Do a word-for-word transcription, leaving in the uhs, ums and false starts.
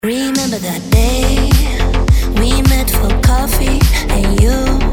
Remember that day we met for coffee and you